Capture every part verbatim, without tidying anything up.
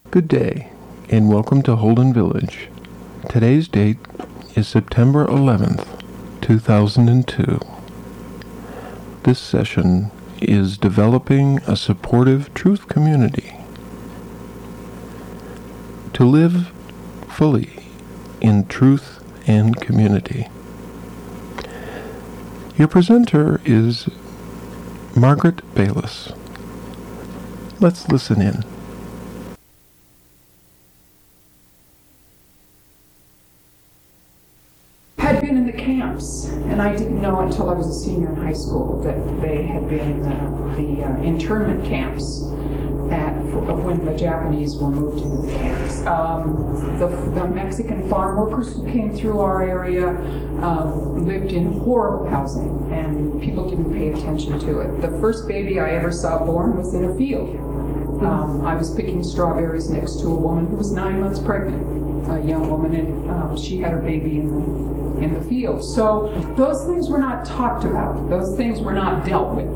Good day, and welcome to Holden Village. Today's date is September eleventh, two thousand two. This session is Developing a Supportive Truth Community. To live fully in truth and community. Your presenter is Margaret Bayless. Let's listen in. Had been in the camps, and I didn't know until I was a senior in high school that they had been in the, the uh, internment camps at for, when the Japanese were moved into the camps. Um, the, the Mexican farm workers who came through our area uh, lived in horrible housing, and people didn't pay attention to it. The first baby I ever saw born was in a field. Um, I was picking strawberries next to a woman who was nine months pregnant, a young woman, and um, she had her baby in the in the field. So those things were not talked about. Those things were not dealt with.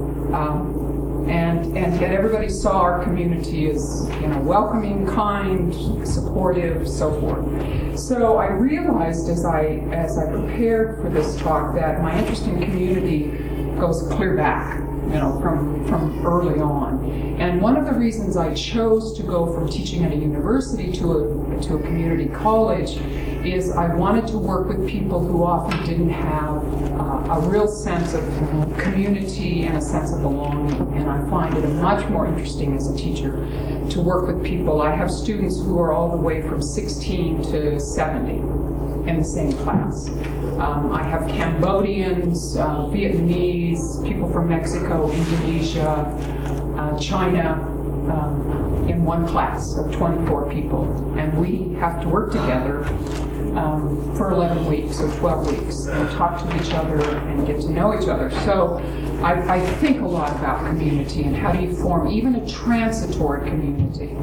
Um, and and yet everybody saw our community as, you know, welcoming, kind, supportive, so forth. So I realized as I as I prepared for this talk that my interest in community goes clear back, you know, from from early on. And one of the reasons I chose to go from teaching at a university to a to a community college is I wanted to work with people who often didn't have uh, a real sense of community and a sense of belonging. And I find it much more interesting as a teacher to work with people. I have students who are all the way from sixteen to seventy in the same class. Um, I have Cambodians, uh, Vietnamese, people from Mexico, Indonesia, uh, China, um, in one class of twenty-four people. And we have to work together um, for eleven weeks or twelve weeks and talk to each other and get to know each other. So I, I think a lot about community and how do you form even a transitory community.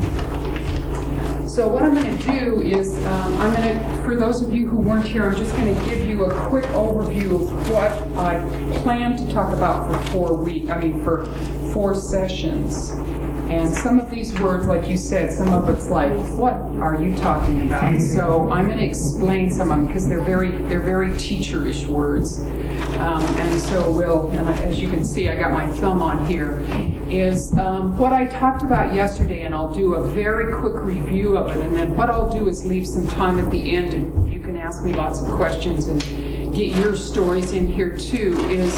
So what I'm going to do is, um, I'm going to, for those of you who weren't here, I'm just going to give you a quick overview of what I plan to talk about for four weeks, I mean for four sessions. And some of these words, like you said, some of it's like, what are you talking about? So I'm going to explain some of them because they're very, they're very teacherish words. Um, and so we'll, and I, as you can see, I got my thumb on here, is um, what I talked about yesterday, and I'll do a very quick review of it, and then what I'll do is leave some time at the end, and you can ask me lots of questions and get your stories in here too, is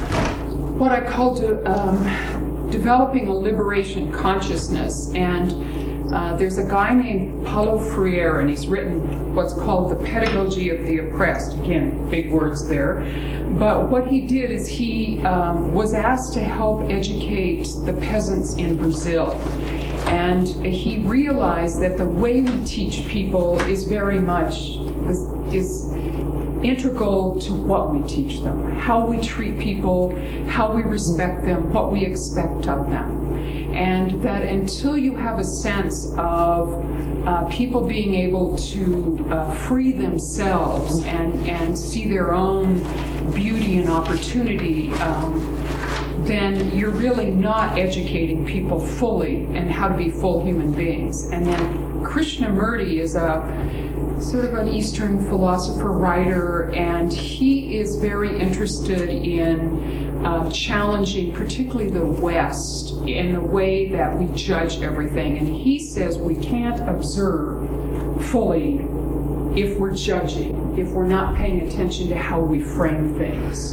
what I call to, um, developing a liberation consciousness. And uh, there's a guy named Paulo Freire, and he's written what's called The Pedagogy of the Oppressed. Again, big words there. But what he did is he um, was asked to help educate the peasants in Brazil. And he realized that the way we teach people is very much, is, is integral to what we teach them, how we treat people, how we respect them, what we expect of them. And that until you have a sense of uh, people being able to uh, free themselves and, and see their own beauty and opportunity, um, then you're really not educating people fully in how to be full human beings. And then Krishnamurti is a sort of an Eastern philosopher writer, and he is very interested in uh, challenging particularly the West in the way that we judge everything. And he says we can't observe fully if we're judging, if we're not paying attention to how we frame things.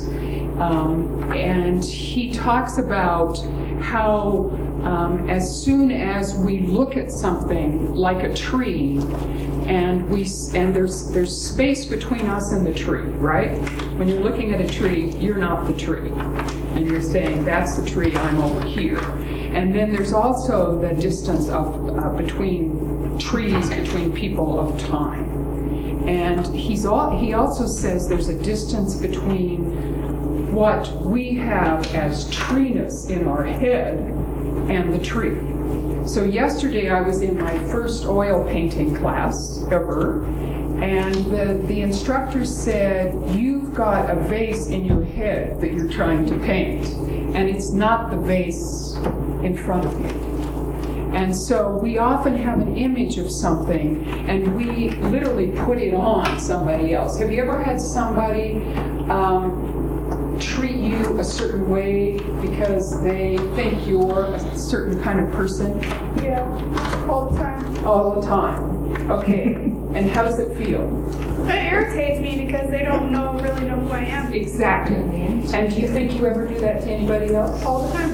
Um, and he talks about how um, as soon as we look at something like a tree, and we and there's there's space between us and the tree, right? When you're looking at a tree, you're not the tree, and you're saying that's the tree, I'm over here. And then there's also the distance of uh, between trees, between people of time. And he's all, he also says there's a distance between what we have as treeness in our head and the tree. So yesterday I was in my first oil painting class ever, and the, the instructor said, you've got a vase in your head that you're trying to paint, and it's not the vase in front of you. And so we often have an image of something and we literally put it on somebody else. Have you ever had somebody um, treat you a certain way because they think you're a certain kind of person? Yeah, all the time. All the time. Okay. And how does it feel? It irritates me because they don't know really know who I am. Exactly. And do you think you ever do that to anybody else? All the time.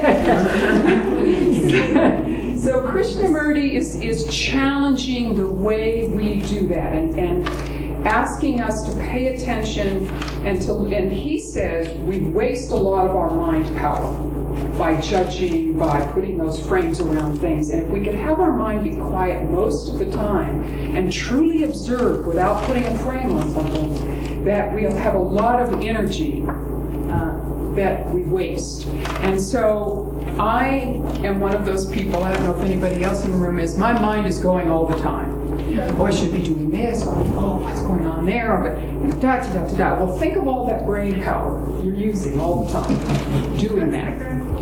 So Krishnamurti is, is challenging the way we do that and, and asking us to pay attention and to and he says we waste a lot of our mind power by judging, by putting those frames around things. And if we could have our mind be quiet most of the time and truly observe without putting a frame on something, that we'll have a lot of energy uh, that we waste. And so I am one of those people, I don't know if anybody else in the room is, my mind is going all the time. Oh, I should be doing this, or oh, what's going on there, but da da da da da. Well, think of all that brain power you're using all the time doing that.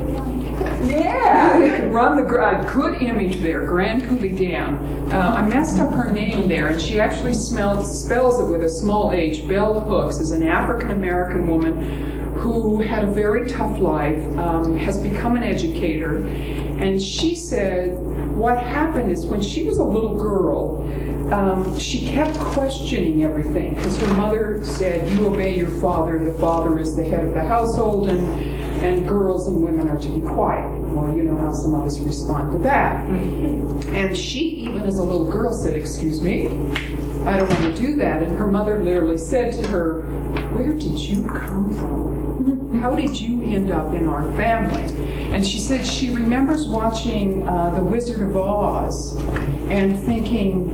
Yeah, run the uh, good image there, Grand Coulee Dam. Uh, I messed up her name there, and she actually smelled, spells it with a small H. Bell Hooks is an African American woman who had a very tough life, um, has become an educator, and she said what happened is when she was a little girl, um, she kept questioning everything because her mother said, "You obey your father. The father is the head of the household, and and girls and women are to be quiet." Well, you know how some of us respond to that. And she, even as a little girl, said, "Excuse me, I don't want to do that." And her mother literally said to her, "Where did you come from? How did you end up in our family?" And she said she remembers watching uh, The Wizard of Oz and thinking,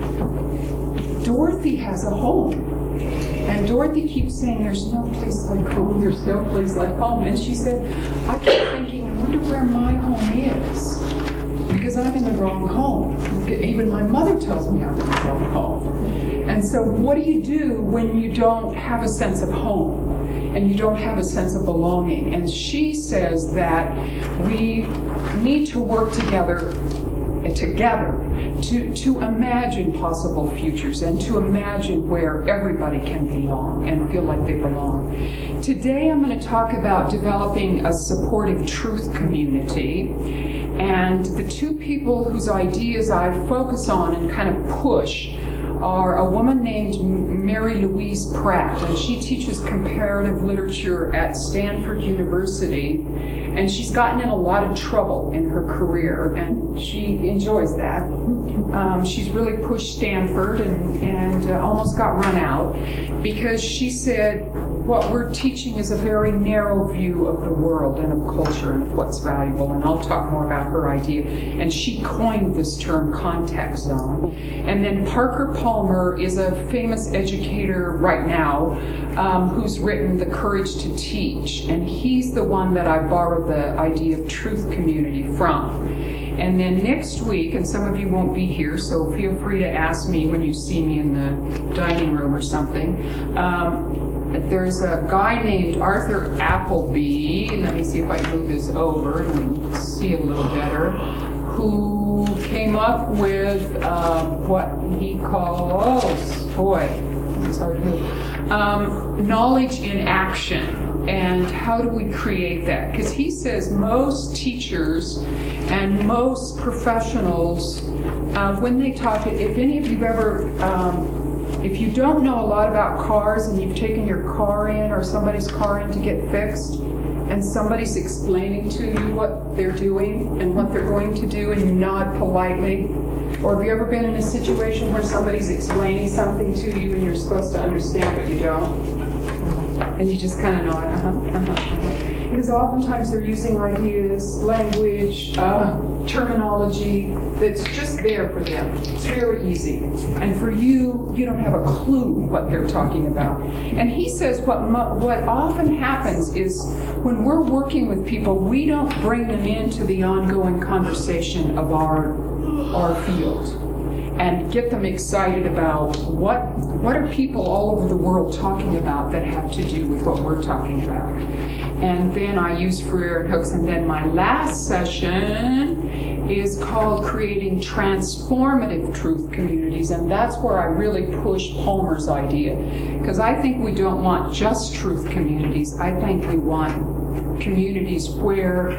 Dorothy has a home. And Dorothy keeps saying, "There's no place like home, there's no place like home." And she said, "I keep thinking, I wonder where my home is. Because I'm in the wrong home. Even my mother tells me I'm in the wrong home." And so what do you do when you don't have a sense of home? And you don't have a sense of belonging? And she says that we need to work together together to, to imagine possible futures and to imagine where everybody can belong and feel like they belong. Today I'm going to talk about developing a supportive truth community, and the two people whose ideas I focus on and kind of push are a woman named Mary Louise Pratt, and she teaches comparative literature at Stanford University, and she's gotten in a lot of trouble in her career, and she enjoys that. Um, she's really pushed Stanford and, and uh, almost got run out because she said what we're teaching is a very narrow view of the world and of culture and of what's valuable, and I'll talk more about her idea. And she coined this term context zone. And then Parker Palmer is a famous educator right now um, who's written The Courage to Teach, and he's the one that I borrowed the idea of truth community from. And then next week, and some of you won't be here, so feel free to ask me when you see me in the dining room or something. Um, there's a guy named Arthur Appleby, and let me see if I can move this over and see a little better, who came up with uh, what he calls, oh boy, it's hard to move, um, knowledge in action. And how do we create that? Because he says most teachers and most professionals, uh, when they talk, if any of you ever, um, if you don't know a lot about cars and you've taken your car in or somebody's car in to get fixed, and somebody's explaining to you what they're doing and what they're going to do, and you nod politely, or have you ever been in a situation where somebody's explaining something to you and you're supposed to understand but you don't? And you just kind of nod, uh-huh, uh-huh. Because oftentimes they're using ideas, language, uh, terminology that's just there for them. It's very easy. And for you, you don't have a clue what they're talking about. And he says what mo- what often happens is when we're working with people, we don't bring them into the ongoing conversation of our our field and get them excited about what what are people all over the world talking about that have to do with what we're talking about. And then I use Freire and Hooks, and then my last session is called Creating Transformative Truth Communities, and that's where I really push Palmer's idea. Because I think we don't want just truth communities. I think we want communities where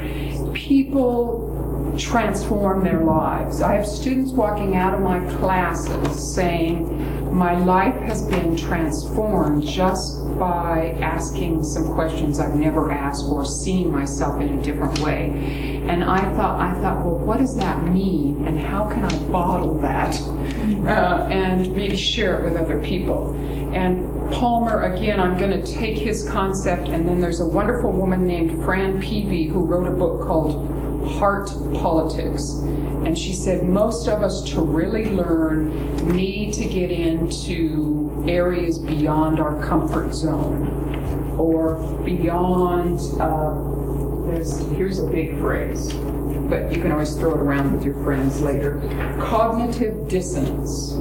people transform their lives. I have students walking out of my classes saying, my life has been transformed just by asking some questions I've never asked or seeing myself in a different way. And I thought, I thought, well, what does that mean? And how can I bottle that uh, and maybe share it with other people? And Palmer, again, I'm going to take his concept, and then there's a wonderful woman named Fran Peavy who wrote a book called Heart Politics. And she said most of us, to really learn, need to get into areas beyond our comfort zone or beyond, uh, there's, here's a big phrase, but you can always throw it around with your friends later, cognitive dissonance.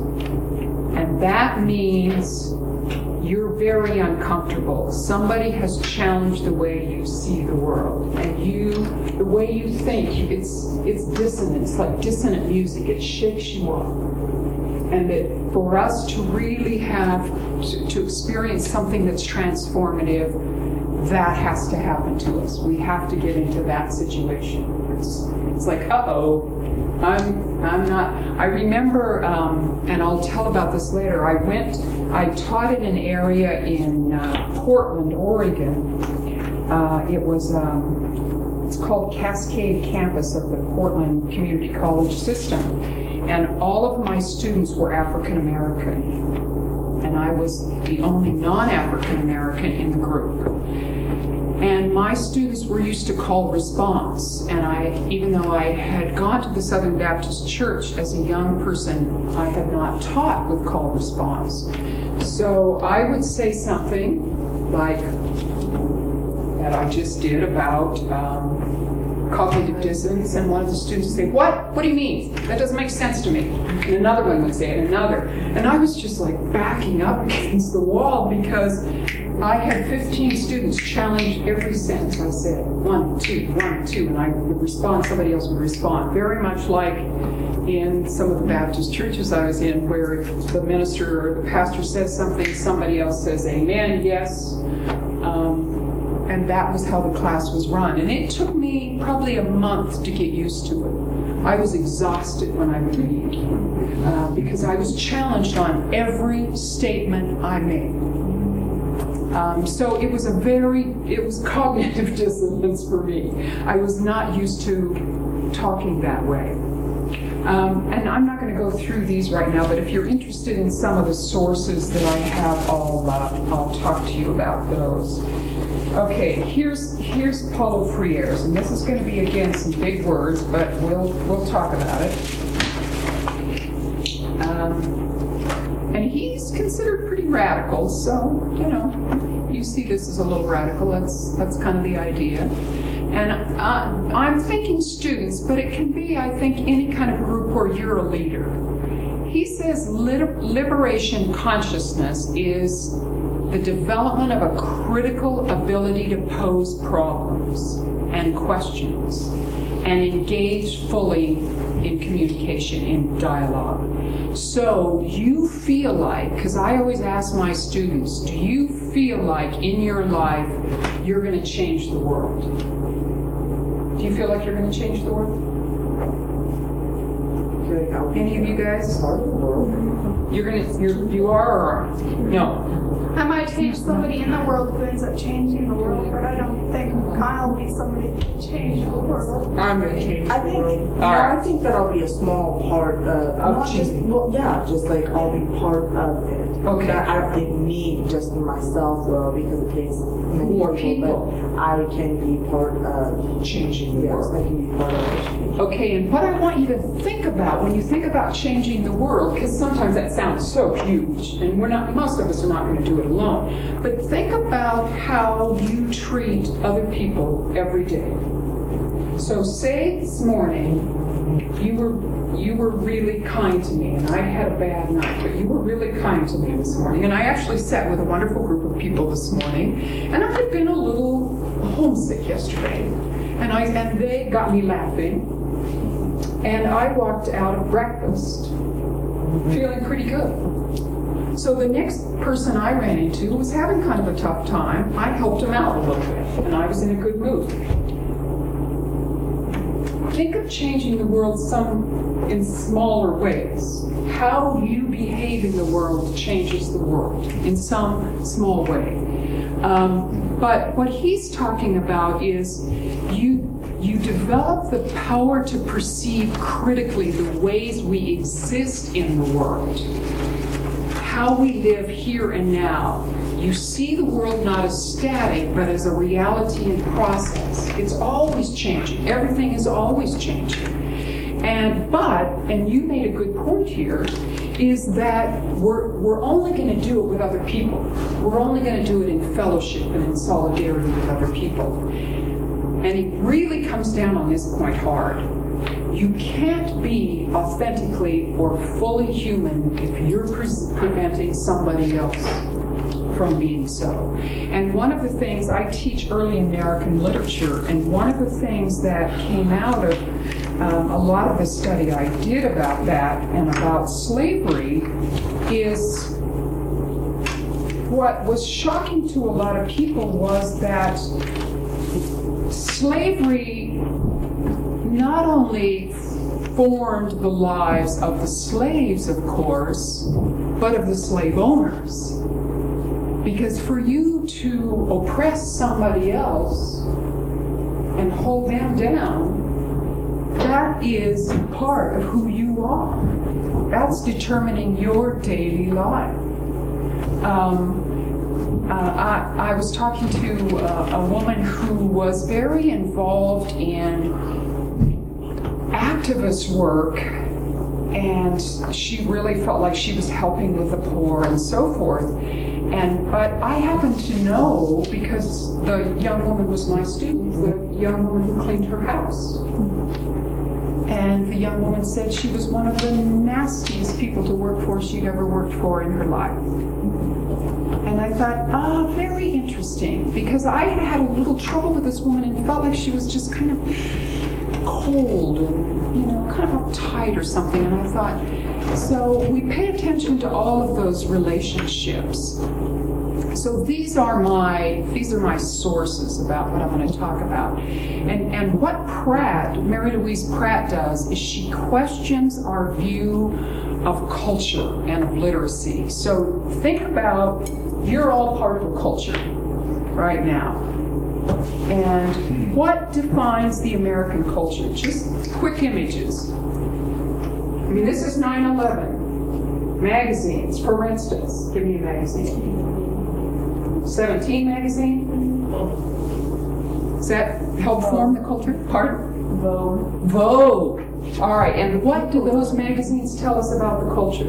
And that means you're very uncomfortable. Somebody has challenged the way you see the world, and you, the way you think, it's it's dissonant. It's like dissonant music. It shakes you up. And that for us to really have, to, to experience something that's transformative, that has to happen to us. We have to get into that situation. It's, it's like, uh-oh, I'm, I'm not, I remember, um, and I'll tell about this later, I went, I taught in an area in uh, Portland, Oregon. Uh, it was, um, it's called Cascade Campus of the Portland Community College System. And all of my students were African American. And I was the only non-African American in the group. And my students were used to call response. And I, even though I had gone to the Southern Baptist Church as a young person, I had not taught with call response. So I would say something like that I just did about um, cognitive dissonance, and one of the students would say, what? What do you mean? That doesn't make sense to me. And another one would say it, another. And I was just like backing up against the wall because I had fifteen students challenge every sentence I said. One, two, one, two, and I would respond, somebody else would respond. Very much like in some of the Baptist churches I was in, where the minister or the pastor says something, somebody else says amen, yes. Um, and that was how the class was run. And it took me probably a month to get used to it. I was exhausted when I would read, uh, because I was challenged on every statement I made. Um, so it was a very, it was cognitive dissonance for me. I was not used to talking that way. Um, and I'm not going to go through these right now, but if you're interested in some of the sources that I have, I'll, uh, I'll talk to you about those. Okay, here's here's Paulo Freires, and this is going to be, again, some big words, but we'll we'll talk about it. Um, and he's considered pretty radical, so, you know, you see this as a little radical. That's that's kind of the idea. And uh, I'm thinking students, but it can be, I think, any kind of group where you're a leader. He says lit- liberation consciousness is the development of a critical ability to pose problems and questions and engage fully in communication, in dialogue. So you feel like, because I always ask my students, do you feel like in your life you're going to change the world? Do you feel like you're going to change the world? Any of you guys? You're going to, you're, you are or aren't? No. I might change somebody in the world who ends up changing the world, but I don't think I'll be somebody to change the world. I'm going to change the I think, world. no, All right. I think that I'll be a small part of, not just, changing. well, yeah, just like I'll be part of it. Okay. That I don't think me, just myself, will, because it takes many More people, people. but I can be part of Changing the yes, world. I can be part of it. Okay, and what I want you to think about when you think about changing the world, because sometimes that sounds so huge, and we're not, most of us are not going to do it alone, but think about how you treat other people every day. So say this morning you were you were really kind to me, and I had a bad night, but you were really kind to me this morning, and I actually sat with a wonderful group of people this morning, and I had been a little homesick yesterday, and I and they got me laughing. And I walked out of breakfast feeling pretty good. So the next person I ran into was having kind of a tough time. I helped him out a little bit, and I was in a good mood. Think of changing the world some in smaller ways. How you behave in the world changes the world in some small way. Um, but what he's talking about is you you develop the power to perceive critically the ways we exist in the world, how we live here and now. You see the world not as static, but as a reality and process. It's always changing. Everything is always changing. And but, and you made a good point here, is that we're we're only going to do it with other people. We're only going to do it in fellowship and in solidarity with other people. And he really comes down on this point hard. You can't be authentically or fully human if you're pre- preventing somebody else from being so. And one of the things, I teach early American literature, and one of the things that came out of um, a lot of the study I did about that and about slavery is what was shocking to a lot of people was that slavery not only formed the lives of the slaves, of course, but of the slave owners. Because for you to oppress somebody else and hold them down, that is part of who you are. That's determining your daily life. Um, uh, I, I was talking to uh, a woman who was very involved in activist work, and she really felt like she was helping with the poor and so forth. And but I happened to know, because the young woman was my student, the young woman who cleaned her house. And the young woman said she was one of the nastiest people to work for she'd ever worked for in her life. And I thought, ah, oh, very interesting, because I had had a little trouble with this woman and felt like she was just kind of cold and, you know, kind of uptight or something. And I thought, so we pay attention to all of those relationships. So these are my these are my sources about what I'm going to talk about. And and what Pratt, Mary Louise Pratt does is she questions our view of culture and of literacy. So think about, you're all part of a culture right now. And what defines the American culture? Just quick images. I mean, this is nine eleven. Magazines, for instance. Give me a magazine. seventeen magazine? Does that help form the culture? Pardon? Vogue. Vogue. All right, and what do those magazines tell us about the culture?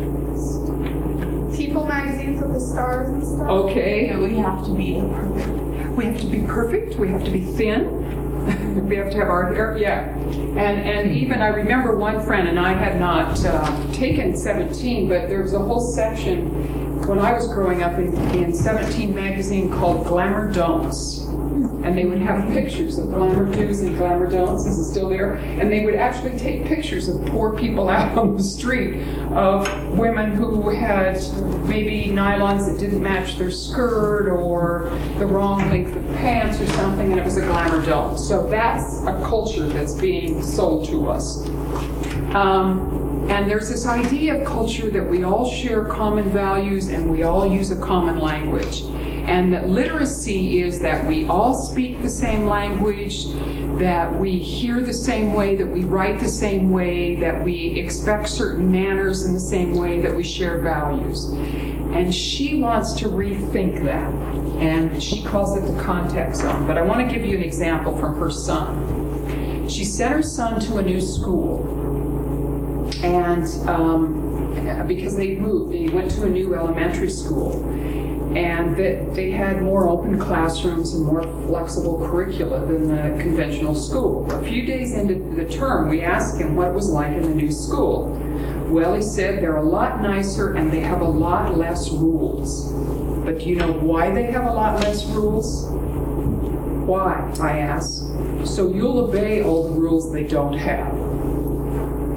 People magazines with the stars and stuff. Okay. We have to be perfect. We have to be perfect. We have to be thin. We have to have our hair, yeah. And and even I remember one friend, and I had not uh, taken seventeen, but there was a whole section when I was growing up in, in seventeen magazine called Glamour Don'ts. And they would have pictures of glamour do's and glamour don'ts. This is still there. And they would actually take pictures of poor people out on the street, of women who had maybe nylons that didn't match their skirt or the wrong length of pants or something, and it was a glamour don't. So that's a culture that's being sold to us. Um, and there's this idea of culture that we all share common values and we all use a common language. And that literacy is that we all speak the same language, that we hear the same way, that we write the same way, that we expect certain manners in the same way, that we share values. And she wants to rethink that, and she calls it the context zone. But I want to give you an example from her son. She sent her son to a new school, and um, because they moved, he went to a new elementary school. And that they had more open classrooms and more flexible curricula than the conventional school. A few days into the term, we asked him what it was like in the new school. Well, he said they're a lot nicer and they have a lot less rules. But do you know why they have a lot less rules? Why, I asked. So you'll obey all the rules they don't have.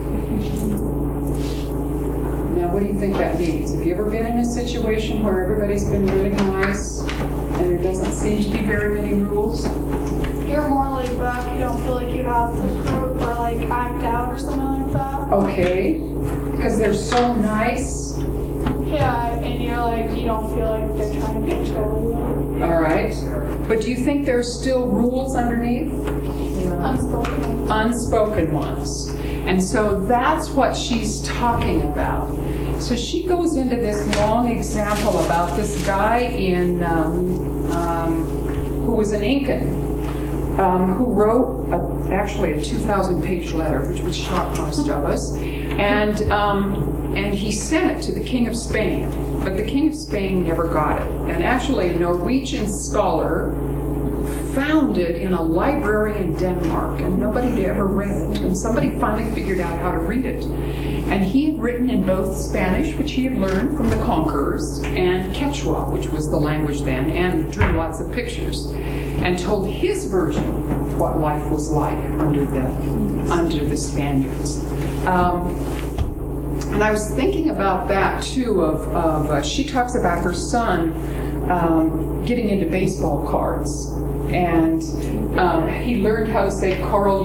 what do you think that means? Have you ever been in a situation where everybody's been really nice and there doesn't seem to be very many rules? You're more laid back. You don't feel like you have to prove or like act out or something like that. Okay, because they're so nice. Yeah, and you're like, you don't feel like they're trying to control you. All right. But do you think there's still rules underneath? Unspoken. Unspoken ones. And so that's what she's talking about. So she goes into this long example about this guy in um, um, who was an Incan. Um, who wrote a, actually a two thousand page letter, which would shock most of us, and um, and he sent it to the King of Spain, but the King of Spain never got it. And actually, a Norwegian scholar found it in a library in Denmark, and nobody had ever read it. And somebody finally figured out how to read it. And he had written in both Spanish, which he had learned from the conquerors, and Quechua, which was the language then, and drew lots of pictures, and told his version of what life was like under the under the Spaniards. Um, and I was thinking about that too. Of, of uh, she talks about her son um, getting into baseball cards, and um, he learned how to say Carl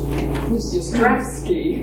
Yastrzemski,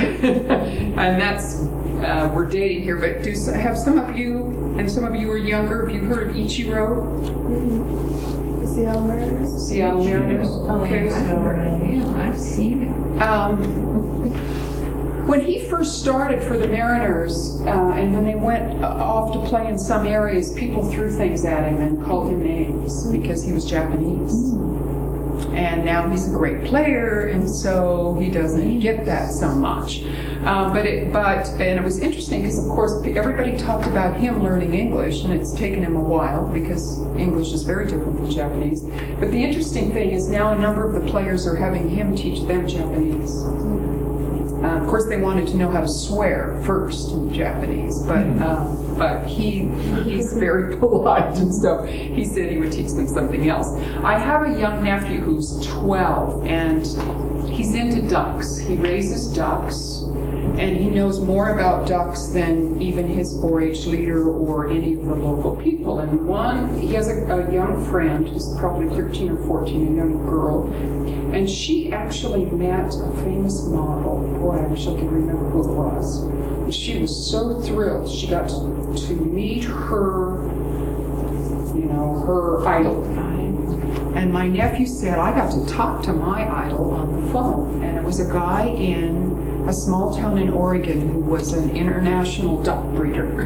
and that's uh, we're dating here. But do have some of you, and some of you are younger, have you heard of Ichiro? Mm-hmm. Seattle Mariners. Seattle Mariners. Okay. Yeah, I've seen it. Um, when he first started for the Mariners, uh, and when they went uh, off to play in some areas, people threw things at him and called him names because he was Japanese. And now he's a great player, and so he doesn't get that so much. Um, but it, but and it was interesting because, of course, everybody talked about him learning English, and it's taken him a while because English is very different from Japanese. But the interesting thing is now a number of the players are having him teach them Japanese. Uh, of course, they wanted to know how to swear first in Japanese, but uh, but he he's very polite and stuff. He said he would teach them something else. I have a young nephew who's twelve, and he's into ducks. He raises ducks, and he knows more about ducks than even his four H leader or any of the local people. And one, he has a, a young friend who's probably thirteen or fourteen, a young girl, and she actually met a famous model. Boy, I wish I could remember who it was. And she was so thrilled. She got to, to meet her, you know, her idol. And my nephew said, I got to talk to my idol on the phone. And it was a guy in a small town in Oregon who was an international duck breeder.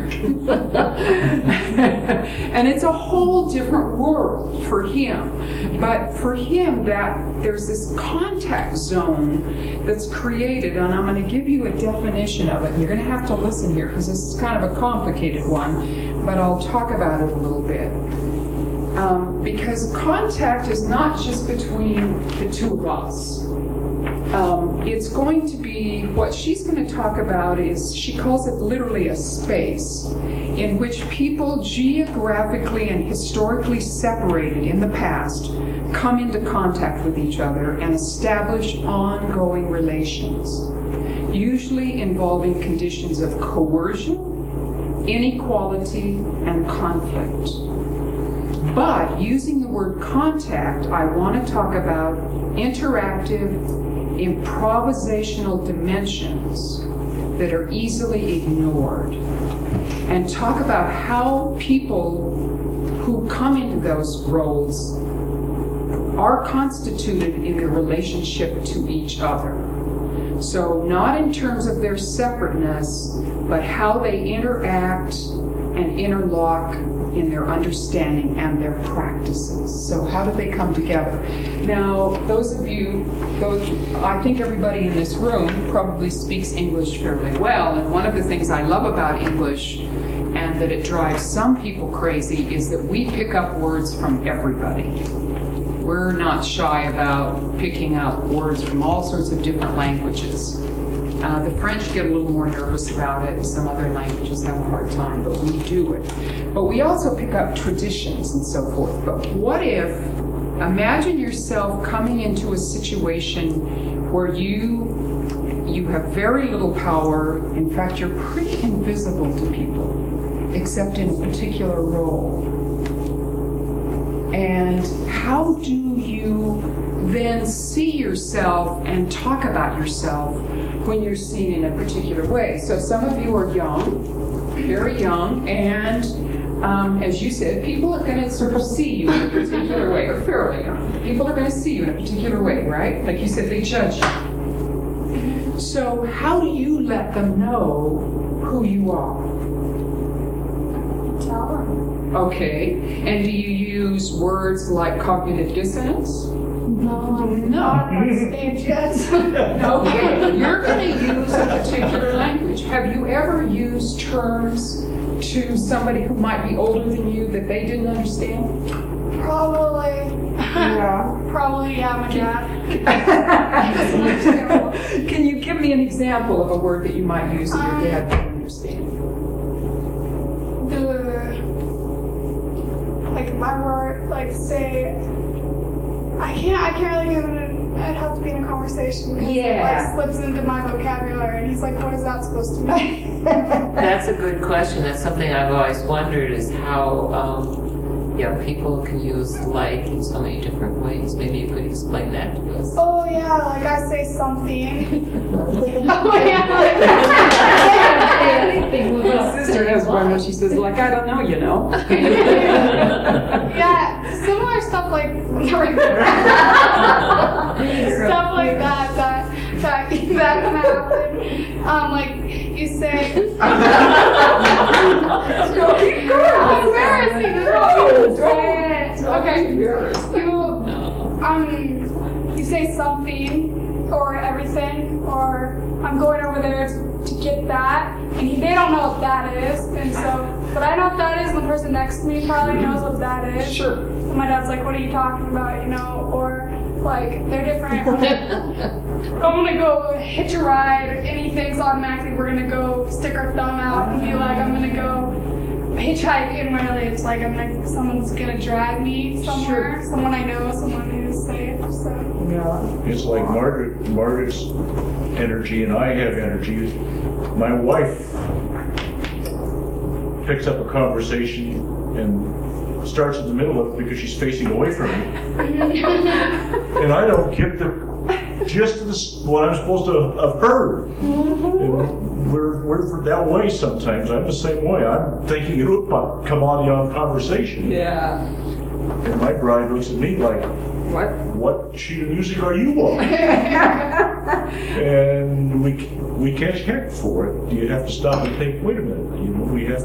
And it's a whole different world for him. But for him, that there's this contact zone that's created, and I'm going to give you a definition of it. And you're going to have to listen here because this is kind of a complicated one, but I'll talk about it a little bit. Um, because contact is not just between the two of us. Um, it's going to be, what she's going to talk about is, she calls it literally a space in which people geographically and historically separated in the past come into contact with each other and establish ongoing relations, usually involving conditions of coercion, inequality, and conflict. But using the word contact, I want to talk about interactive, improvisational dimensions that are easily ignored, and talk about how people who come into those roles are constituted in their relationship to each other. So not in terms of their separateness, but how they interact and interlock in their understanding and their practices. So how do they come together? Now, those of you, those, I think everybody in this room probably speaks English fairly well, and one of the things I love about English, and that it drives some people crazy, is that we pick up words from everybody. We're not shy about picking up words from all sorts of different languages. Uh, the French get a little more nervous about it, and some other languages have a hard time, but we do it. But we also pick up traditions and so forth. But what if, imagine yourself coming into a situation where you you have very little power. In fact, you're pretty invisible to people, except in a particular role. And how do you then see yourself and talk about yourself when you're seen in a particular way? So some of you are young, very young, and um, as you said, people are going to sort of see you in a particular way, or fairly young. People are going to see you in a particular way, right? Like you said, they judge you. So how do you let them know who you are? Tell them. Okay, and do you use words like cognitive dissonance? No, I'm not on stage yet. Okay, you're going to use a particular language. Have you ever used terms to somebody who might be older than you that they didn't understand? Probably. Yeah. Probably, yeah, my dad. Can you give me an example of a word that you might use that your dad didn't understand? The, like, if I were, like, say, I can't, I can't really give it a, I'd have to be in a conversation because Yeah. it, like, slips into my vocabulary, and he's like, what is that supposed to mean? That's a good question. That's something I've always wondered is how um, young people can use like in so many different ways. Maybe you could explain that to us. Oh, yeah, like, I say something. Oh, yeah, My sister has one where she says, like, I don't know, you know. yeah, similar stuff like, stuff like that, that, that, that can happen. Um, like, you say, No, keep going. embarrassing, No, say it. Okay. You, um, you say something or everything, or I'm going over there to, to get that, and he, they don't know what that is, and so, but I know what that is, and the person next to me probably knows what that is. Sure. And my dad's like, what are you talking about, you know, or, like, they're different. I'm gonna go hitch a ride, or anything's automatically, we're gonna go stick our thumb out and be like, I'm gonna go hitchhike, and really it's like, I'm like, someone's gonna drag me somewhere, Sure. someone I know, someone who's safe, so. Yeah. It's like Margaret, Margaret's energy and I have energy. My wife picks up a conversation and starts in the middle of it because she's facing away from me. And I don't get the gist of this, what I'm supposed to have heard. And we're, we're that way sometimes. I'm the same way. I'm thinking it would come on the on conversation. Yeah. And my bride looks at me like, What? what sheet of music are you on? And we we can't check for it. You have to stop and think, wait a minute, you know, we have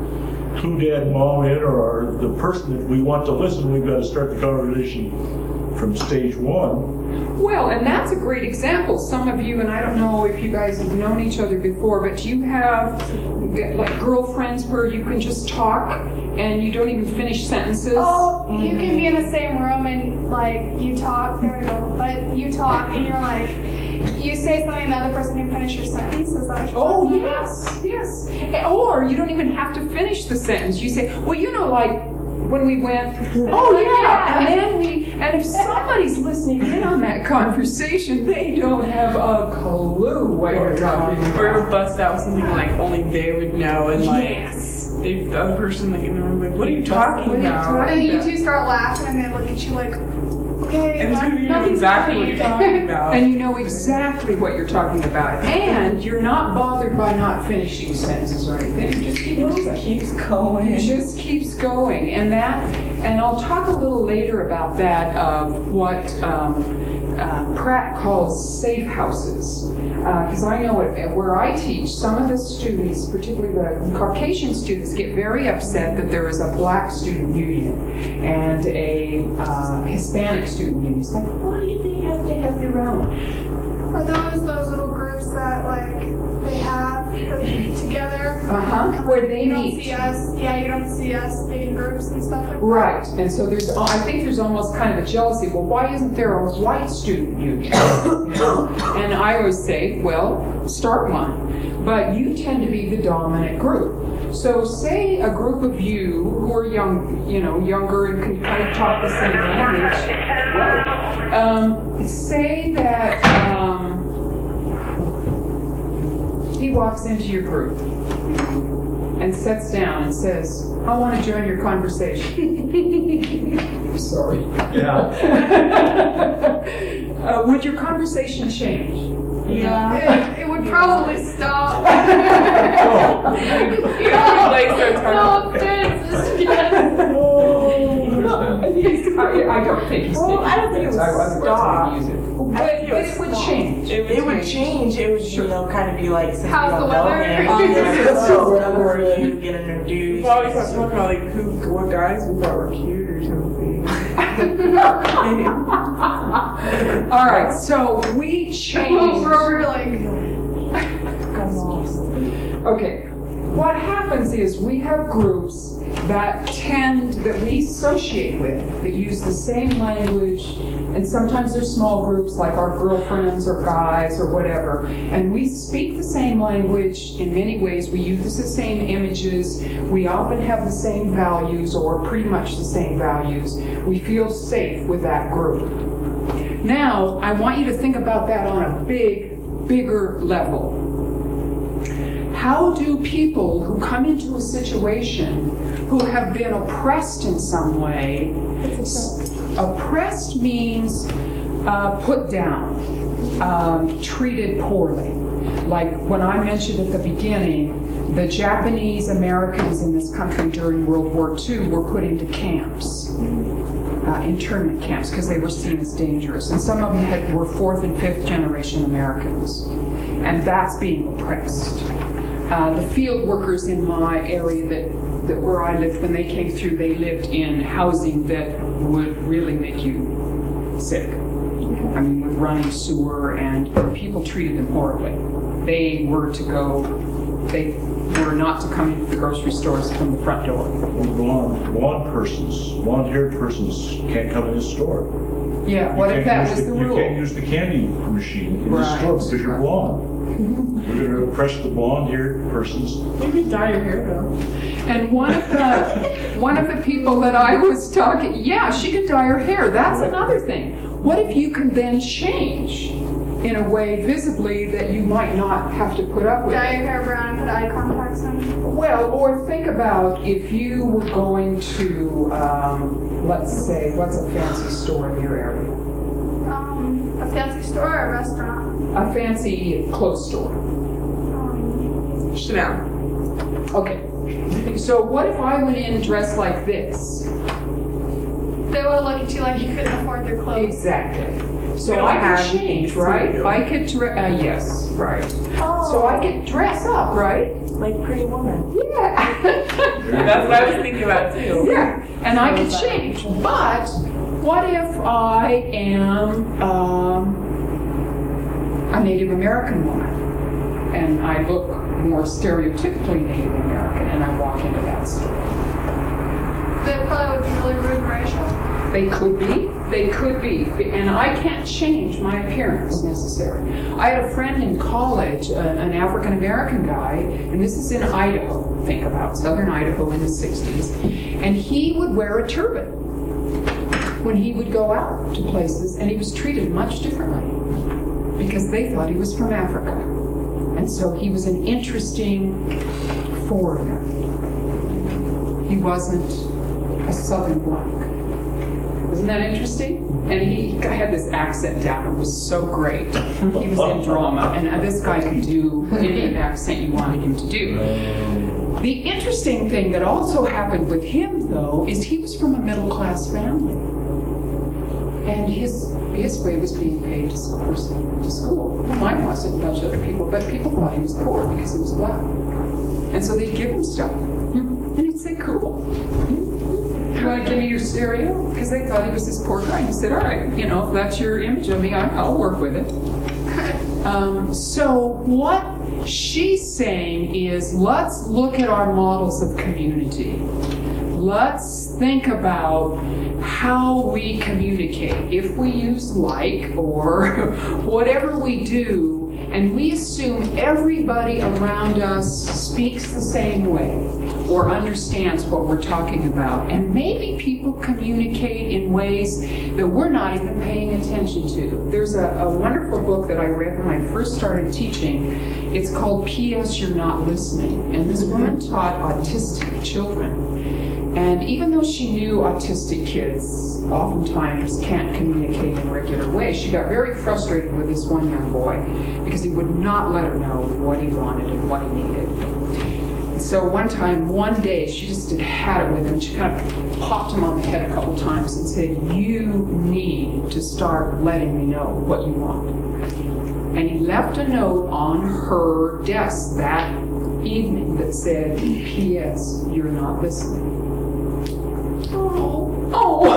to clue dad and mom in, or the person that we want to listen, we've got to start the conversation from stage one. Well, and that's a great example. Some of you, and I don't know if you guys have known each other before, but you have like girlfriends where you can just talk and you don't even finish sentences. Oh, you can be in the same room and like you talk, there we go, but you talk and you're like, you say something and the other person can finish your sentence, is that what you're Oh, talking about? yes, yes. Or you don't even have to finish the sentence. You say, well, you know, like when we went, oh yeah, and then we, and if somebody's listening in on that conversation, they don't have a clue what you're talking about. Or would bust out something like only they would know, and like Yes. if the other person that you know, like, what are you talking What are you about? talking And then you about? two start laughing and they look at you like, okay, And it's gonna be you know nothing's exactly what you're happening. talking about. And you know exactly what you're talking about. And you're not bothered by not finishing sentences or anything. You just keep moving. keeps going. It just keeps going. And that, and I'll talk a little later about that, of what um, uh, Pratt calls safe houses. Because I know it, where I teach, some of the students, particularly the Caucasian students, get very upset that there is a black student union and a uh, Hispanic student union. It's like, why do they have to have their own? Are those those little groups that like they have together? Uh-huh, where they You don't meet. see us, yeah, you don't see us big groups and stuff like that. Right, and so there's, I think there's almost kind of a jealousy. Well, why isn't there a white student union? You know? And I always say, well, start one. But you tend to be the dominant group. So say a group of you who are young, you know, younger and can kind of talk the same language. Um, say that, um, he walks into your group and sits down and says, I want to join your conversation. Sorry. Yeah. uh, would your conversation change? Yeah. It, it would probably stop. Oh. Like, start No talking. offense. It's just- Yes, I, I don't think he's Well, I don't think it would Otherwise, stop. we'd use it. I But, think but it would stop. change. It would change. It would, you know, kind of be like, since How's we the don't know weather? him, Oh, yeah, so we're going to get introduced. We've always talked about like who, what guys we thought were cute or something. All right, so we changed. We're like, I'm lost. Okay, what happens is we have groups that tend, that we associate with, that use the same language, and sometimes they're small groups like our girlfriends or guys or whatever, and we speak the same language in many ways, we use the same images, we often have the same values or pretty much the same values. We feel safe with that group. Now, I want you to think about that on a big, bigger level. How do people who come into a situation who have been oppressed in some way, oppressed means uh, put down, um, treated poorly. Like when I mentioned at the beginning, the Japanese Americans in this country during World War Two were put into camps. Uh, internment camps because they were seen as dangerous, and some of them had, were fourth and fifth generation Americans, and that's being oppressed. Uh, the field workers in my area that, that where I lived, when they came through, they lived in housing that would really make you sick. I mean, with running sewer, and people treated them horribly. They were to go, they were not to come into the grocery stores from the front door. Blonde, blonde persons, blonde-haired persons can't come in this store. Yeah, You what if can't that use was the You rule? can't use the candy machine in Right, this store because you're right. blonde. We're going to oppress the blonde-haired persons. You could dye your hair though. And one of the one of the people that I was talking, yeah, she could dye her hair. That's another thing. What if you can then change in a way visibly that you might not have to put up with? dye your hair brown and put eye contacts in. Well, or think about if you were going to, um, let's say, what's a fancy store in your area? Um, a fancy store or a restaurant. A fancy clothes store. Um, Chanel. Okay. So what if I went in dressed like this? they would look at you like you couldn't afford their clothes. Exactly. So We don't I have could change, these, right? we do. I could, dre- uh, yes, right. Oh. So I could dress up, right? Like Pretty Woman. Yeah. That's what I was thinking about too. Yeah, and I could change. But what if I am um, a Native American woman and I look more stereotypically Native American and I walk into that store? They probably would be really rude and racial. They could be, they could be, and I can't change my appearance necessarily. I had a friend in college, uh, an African American guy, and this is in Idaho, think about southern Idaho in the sixties, and he would wear a turban when he would go out to places, and he was treated much differently because they thought he was from Africa. And so he was an interesting foreigner. He wasn't a southern black. Isn't that interesting? And he had this accent down. It was so great. He was in drama, and this guy could do any accent you wanted him to do. The interesting thing that also happened with him, though, is he was from a middle-class family. And his his way was being paid to school. To school. Mine wasn't, a bunch of other people, but people thought he was poor because he was black. And so they'd give him stuff. And he'd say, cool. You want to give me your stereo? Because they thought he was this poor guy. He said, all right, you know, if that's your image of me, I, I'll work with it. Um, so what she's saying is, let's look at our models of community. Let's think about how we communicate. If we use like or whatever we do, and we assume everybody around us speaks the same way, or understands what we're talking about. And maybe people communicate in ways that we're not even paying attention to. There's a, a wonderful book that I read when I first started teaching. It's called P S You're Not Listening. And this woman taught autistic children. And even though she knew autistic kids oftentimes can't communicate in regular ways, she got very frustrated with this one young boy because he would not let her know what he wanted and what he needed. So one time, one day, she just had it with him. She kind of popped him on the head a couple times and said, "You need to start letting me know what you want." And he left a note on her desk that evening that said, P S You're not listening. Oh. Oh.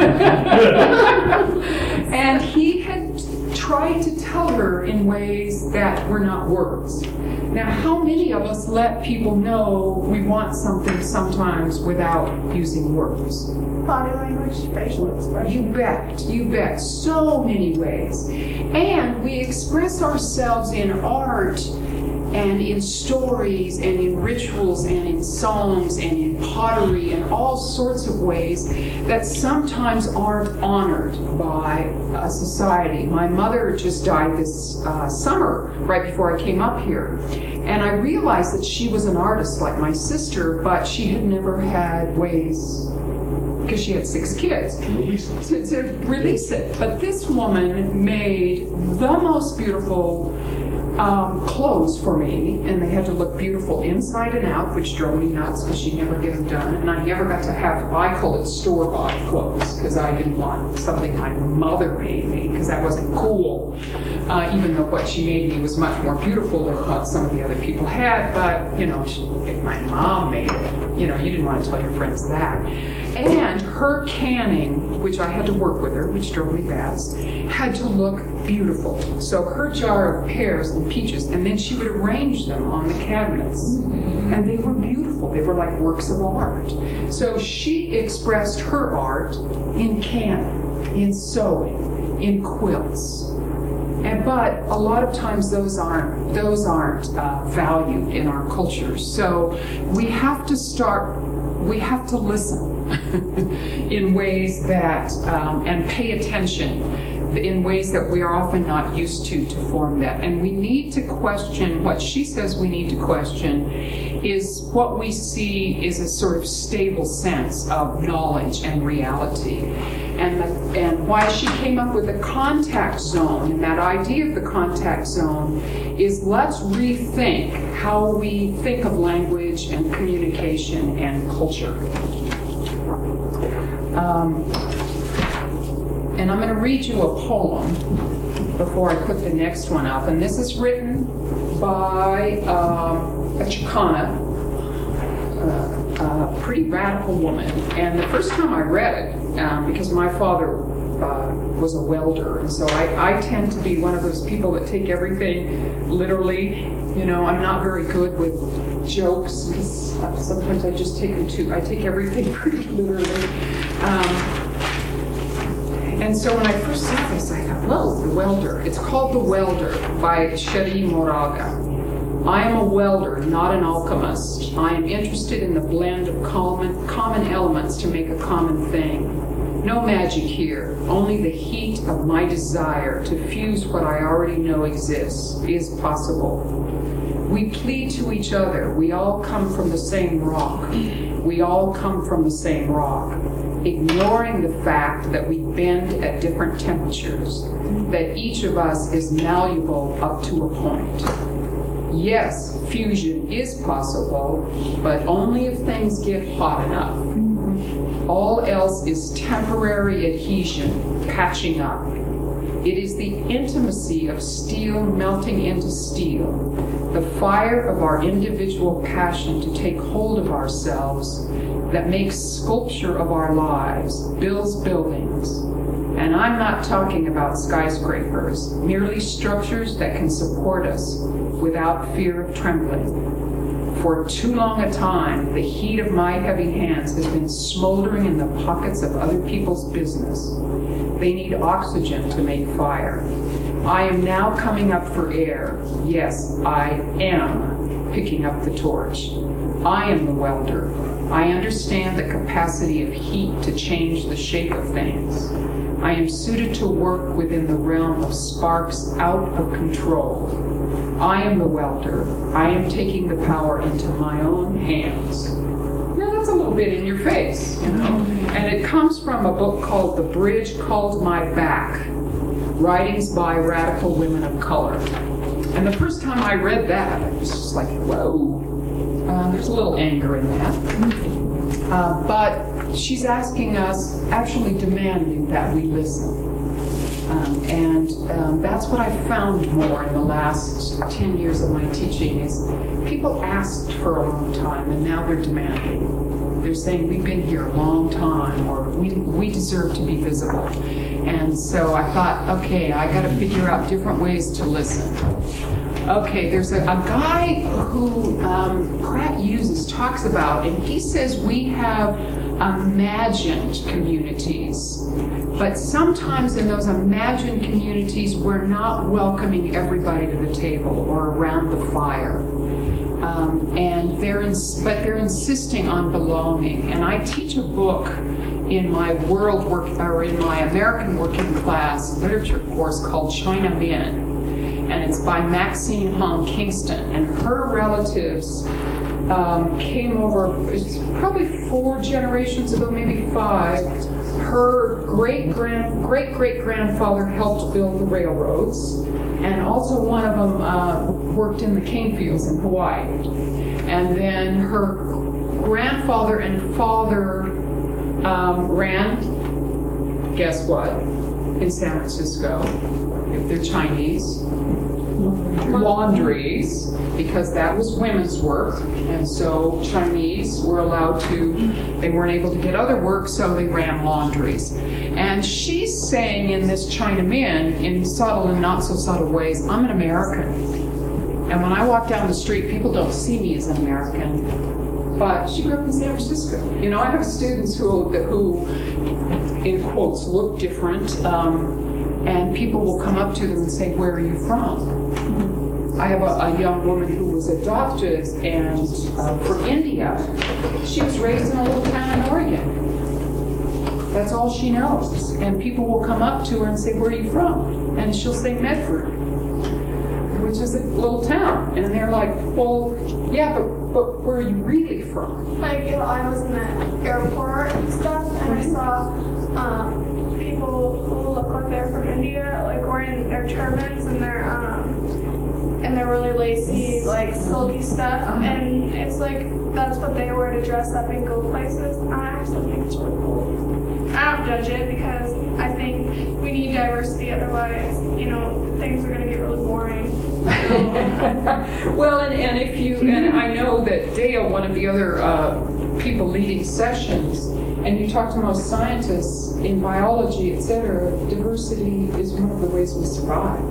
And he had tried to tell her in ways that were not words. Now, how many of us let people know we want something sometimes without using words? Body language, facial expression. You bet, you bet, so many ways. And we express ourselves in art and in stories and in rituals and in songs and in pottery and all sorts of ways that sometimes aren't honored by a society. My mother just died this uh, summer, right before I came up here. And I realized that she was an artist like my sister, but she had never had ways, because she had six kids, to, to release it. But this woman made the most beautiful Um, clothes for me, and they had to look beautiful inside and out, which drove me nuts because she never get them done. And I never got to have, I call it store-bought clothes, because I didn't want something my mother made me, because that wasn't cool. Uh, even though what she made me was much more beautiful than what some of the other people had. But, you know, she, if my mom made it, you know, you didn't want to tell your friends that. And her canning, which I had to work with her, which drove me fast, had to look beautiful. So her jar of pears and peaches, and then she would arrange them on the cabinets. And they were beautiful. They were like works of art. So she expressed her art in canning, in sewing, in quilts. And, but a lot of times those aren't, those aren't uh, valued in our cultures. So we have to start, we have to listen in ways that, um, and pay attention in ways that we are often not used to to form that. And we need to question, what she says we need to question is what we see is a sort of stable sense of knowledge and reality. And, the, and why she came up with the contact zone, and that idea of the contact zone is let's rethink how we think of language and communication and culture. Um, and I'm going to read you a poem before I put the next one up. And this is written by um, a Chicana, uh, a pretty radical woman. And the first time I read it, um, because my father uh, was a welder, and so I, I tend to be one of those people that take everything literally. You know, I'm not very good with jokes, because sometimes I just take them too, I take everything pretty literally. Um, And so when I first saw this, I thought, whoa, The Welder. It's called The Welder by Sherry Moraga. I am a welder, not an alchemist. I am interested in the blend of common, common elements to make a common thing. No magic here, only the heat of my desire to fuse what I already know exists, is possible. We plead to each other. We all come from the same rock. We all come from the same rock. Ignoring the fact that we bend at different temperatures, that each of us is malleable up to a point. Yes, fusion is possible, but only if things get hot enough. All else is temporary adhesion, patching up. It is the intimacy of steel melting into steel, the fire of our individual passion to take hold of ourselves, that makes sculpture of our lives, builds buildings. And I'm not talking about skyscrapers, merely structures that can support us without fear of trembling. For too long a time, the heat of my heavy hands has been smoldering in the pockets of other people's business. They need oxygen to make fire. I am now coming up for air. Yes, I am picking up the torch. I am the welder. I understand the capacity of heat to change the shape of things. I am suited to work within the realm of sparks out of control. I am the welder. I am taking the power into my own hands. Now that's a little bit in your face, you know. And it comes from a book called The Bridge Called My Back, Writings by Radical Women of Color. And the first time I read that, I was just like, whoa. Uh, there's a little anger in that. Uh, but she's asking us, actually demanding that we listen. Um, and um, that's what I found more in the last ten years of my teaching is people asked for a long time and now they're demanding. They're saying we've been here a long time or we, we deserve to be visible. And so I thought, okay, I got to figure out different ways to listen. Okay, there's a, a guy who um, Pratt uses, talks about, and he says we have imagined communities. But sometimes in those imagined communities, we're not welcoming everybody to the table or around the fire. Um, and they're ins- but they're insisting on belonging. And I teach a book in my world work or in my American working class literature course called China Men. And it's by Maxine Hong Kingston, and her relatives um, came over, it's probably four generations ago, maybe five. Her great grand great great grandfather helped build the railroads, and also one of them uh, worked in the cane fields in Hawaii. And then her grandfather and father um, ran, guess what, in San Francisco, if they're Chinese. Laundries, because that was women's work, and so Chinese were allowed to, they weren't able to get other work, so they ran laundries. And she's saying in this China Men, in subtle and not so subtle ways, I'm an American. And when I walk down the street, people don't see me as an American. But she grew up in San Francisco. You know, I have students who, who in quotes, look different, um, and people will come up to them and say, where are you from? I have a, a young woman who was adopted and uh, for India. She was raised in a little town in Oregon. That's all she knows. And people will come up to her and say, where are you from? And she'll say Medford, which is a little town. And they're like, well, yeah, but, but where are you really from? Like, you know, I was in the airport and stuff, and I saw um, people who look like they're from India, like wearing their turbans and their um, and their really lacy, like silky stuff, and it's like that's what they wear to dress up and go places. I actually think it's really cool. I don't judge it because I think we need diversity, otherwise, you know, things are going to get really boring. Well, and, and if you, and I know that Dale, one of the other uh, people leading sessions, and you talk to most scientists in biology, et cetera, diversity is one of the ways we survive.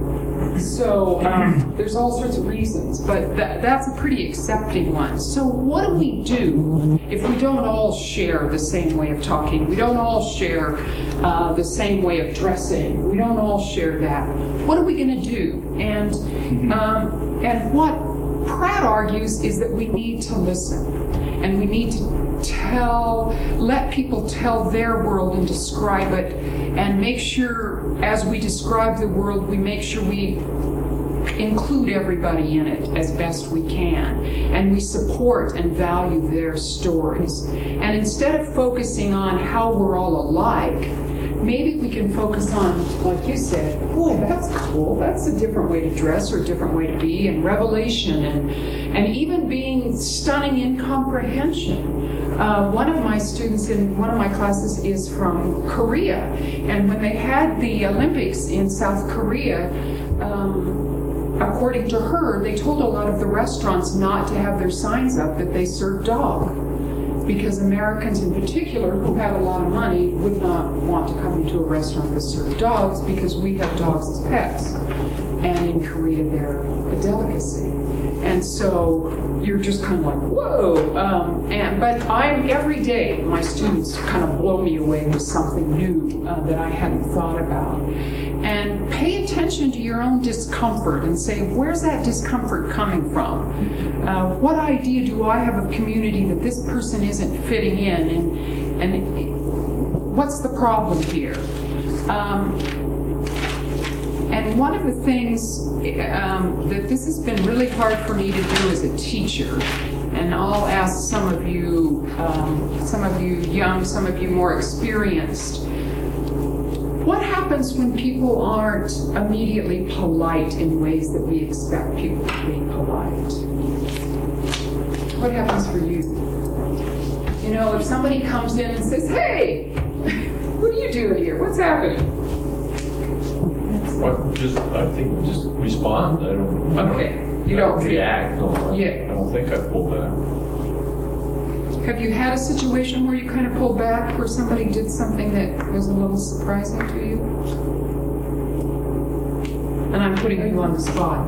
So um, there's all sorts of reasons, but that, that's a pretty accepting one. So what do we do if we don't all share the same way of talking? We don't all share uh, the same way of dressing. We don't all share that. What are we going to do? And um, and what Pratt argues is that we need to listen, and we need to tell, let people tell their world and describe it, and make sure as we describe the world, we make sure we include everybody in it as best we can, and we support and value their stories. And instead of focusing on how we're all alike, maybe we can focus on, like you said, boy, that's cool, that's a different way to dress or a different way to be, and revelation, and, and even being stunning in comprehension. Uh, one of my students in one of my classes is from Korea, and when they had the Olympics in South Korea, um, according to her, they told a lot of the restaurants not to have their signs up that they serve dog, because Americans in particular, who have a lot of money, would not want to come into a restaurant that served dogs because we have dogs as pets. and in Korea they're a delicacy. And so you're just kind of like, whoa. Um, and but I'm every day my students kind of blow me away with something new uh, that I hadn't thought about. And pay attention to your own discomfort and say, where's that discomfort coming from? Uh, what idea do I have of community that this person isn't fitting in? And and what's the problem here? Um, and one of the things um, that this has been really hard for me to do as a teacher, and I'll ask some of you, um, some of you young, some of you more experienced, what happens when people aren't immediately polite in ways that we expect people to be polite? What happens for you? You know, if somebody comes in and says, hey, what are you doing here? What's happening? Well, just, I think, just respond. I don't. I Okay. don't, You I don't react. No, Yeah. I don't think I pull back. Have you had a situation where you kind of pulled back, where somebody did something that was a little surprising to you? And I'm putting you on the spot.